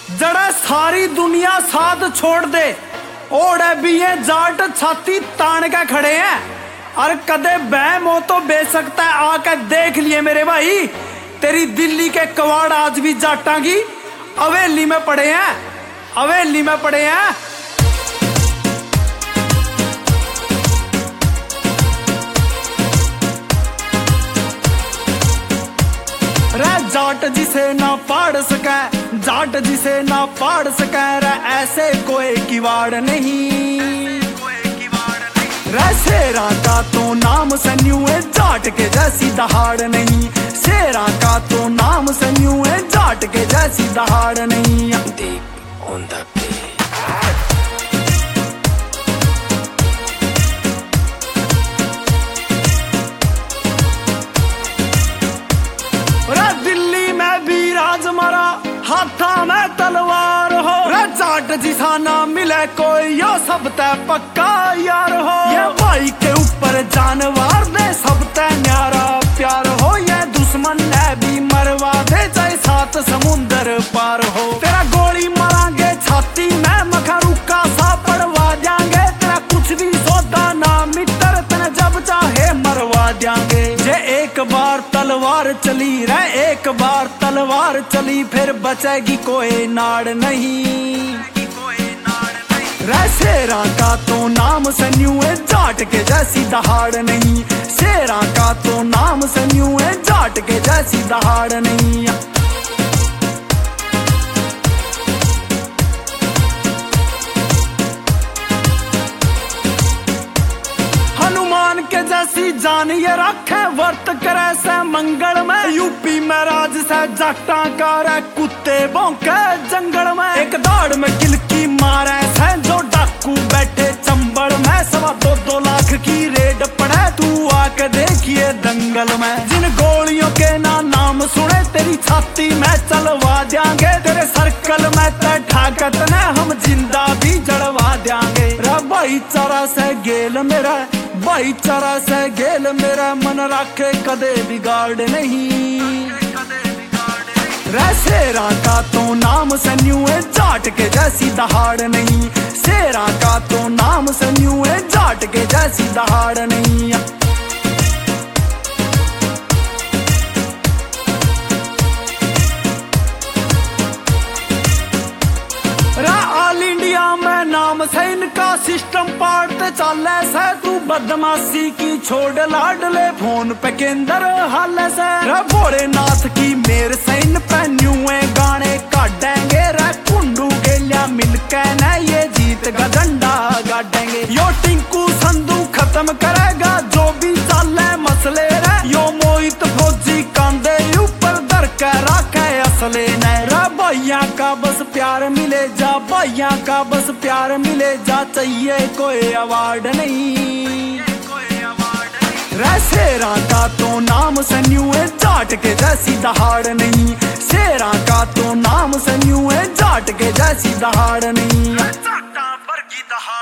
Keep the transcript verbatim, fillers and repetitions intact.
जड़ा सारी दुनिया साथ छोड़ दे, ओढ़े भी ये जाट छाती तान के खड़े हैं। और कदे बहम हो तो बेच सकता है, आके देख लिए मेरे भाई। तेरी दिल्ली के कवाड़ आज भी जाटा की हवेली में पड़े हैं, हवेली में पड़े हैं। रे जाट जिसे ना पाड़ सके, जाट जिसे ना पाड़ सके, रे ऐसे कोई किवाड़ नहीं। रे शेरा का तो नाम सन्यू है, जाट के जैसी दहाड़ नहीं। शेरा का तो नाम सन्यू है, जाट के जैसी दहाड़ नहीं। Deep on the beat. Delhi में भी राज मारा, हाथा में तलवार हो। रे जाट जिसा ना मिले कोई, यो सब तय पक्का यार हो। ये भाई के ऊपर जानवर दे, सब तय न्यारा प्यार हो। ये दुश्मन है भी मरवा दे, चाहे सात समुंदर पार हो। तेरा गोली मारांगे छाती में, मखरू का सा पड़वा जाएंगे। तेरा कुछ भी सौदा ना मित्र, तेने जब चाहे मरवा देंगे। जे एक बार तलवार चली रे, एक बार तलवार चली, फिर बचेगी कोई नाड़ नहीं। रे शेरा का तो नाम सन्यू है, जाट के जैसी दहाड़ नहीं। शेरा का तो नाम सन्यू है, जाट के जैसी दहाड़ नहीं। हनुमान के जैसी जान ये रखे, वर्त करे से मंगल में। यूपी में राज से जाटा का रे, कुत्ते भौंके जंगल में। एक दाड़ में किलकी मारे से, जो डाकू बैठे चंबल में। सवा दो दो लाख की रेड पड़े, तू आके देखिए दंगल में। जिन गोलियों के ना नाम सुने, तेरी छाती में चलवा देंगे। तेरे सर्कल में ते ठाकत ने, हम जिंदा भी जड़वा देंगे। रे भाईचारा से गेल मेरा, भाईचारा से गेल मेरा, मन रखे कदे बिगाड़ नहीं। रे शेरा का तो नाम सन्यू है, जाट के जैसी दहाड़ नहीं। शेरा का तो नाम सन्यू है, जाट के जैसी दहाड़ नहीं। ऑल इंडिया में नाम से इनका सिस्टम पाड़ते चाले से। तू बदमाशी की छोड़ लाडले, फोन पे केंद्र हाल से। रे भोलेनाथ की मेर से इन पे न्यूए गाने काटेंगे। रे कुंडू गेलिया मिलके न ये जीत का झंडा गाड़ेंगे। यो टिंकू संधू खत्म करेगा जो भी चाले मसले रे। यो मोहित फौजी कांधे ऊपर धर के रखे असले ने। रे भैया का बस प्यार मिले जा, भैया का बस प्यार मिले जा, चाहिए कोई अवार्ड नहीं। रे शेरा का तो नाम सन्यू है, जाट के जैसी दहाड़ नहीं। शेरा का तो नाम सन्यू है, जाट के जैसी दहाड़ नहीं।